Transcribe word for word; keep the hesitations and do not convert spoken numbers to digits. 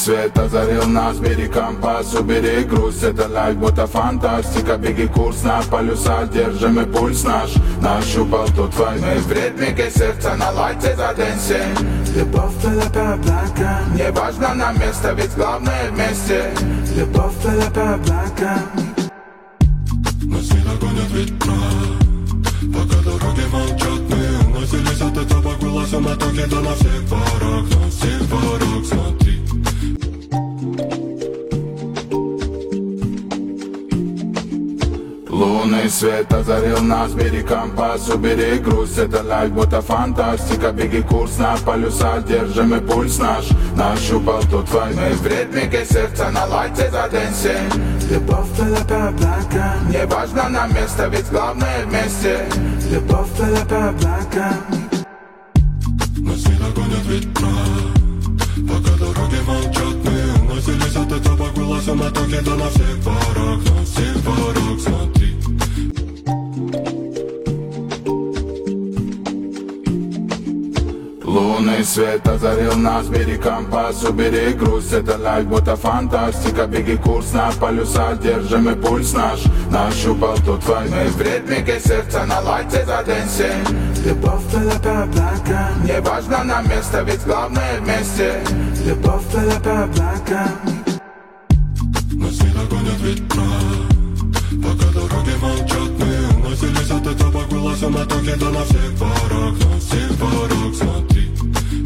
свет озарил нас, бери компас, убери грусть. Это лайф, будто фантастика, беги курс на полюса, держим и пульс наш. Нащупал тут войны в ритмике сердца, на лайте заденься. Любовь плыла по облакам, Не важно нам место, ведь главное вместе. любовь плыла по облакам. Нас не догонят ветра, пока дороги молчат. Мы уносились от этапа к была суматохи, да на всех парах, на всех парах, смотри. Лунный свет озарил нас, бери компас, убери грусть. Это лайф, будто фантастика, беги курс на полюса, держим и пульс наш. Нащупал тут войны в ритмике сердца, на лайте заденься. Любовь плыла по облакам, Не важно нам место, ведь главное вместе. любовь плыла по облакам. Нас не догонят ветра, пока дороги молчат. Мы уносились от этапа к была суматохи, да на всех парах, на всех парах, смотри. Лунный свет озарил нас, бери компас, убери грусть. Это лайф, будто фантастика, беги курс на полюса, держим и пульс наш. Нащупал тут войны в ритмике сердца, на лайте заденься. Любовь плыла по облакам, Не важно нам место, ведь главное вместе. любовь плыла по облакам. Нас не догонят ветра, пока дороги молчат. Мы уносились от этапа к была суматохи, да на всех парах, на всех парах, смотри.